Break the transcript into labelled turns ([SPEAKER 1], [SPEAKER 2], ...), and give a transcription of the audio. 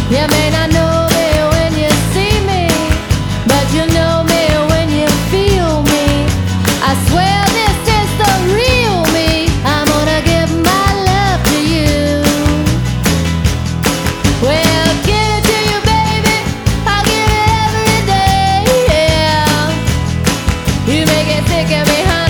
[SPEAKER 1] You may not know me when you see me, but you know me when you feel me. I swear this is the real me. I'm gonna give my love to you. Well, give it to you, baby. I'll give it every day. Yeah. You may get sick of me, honey.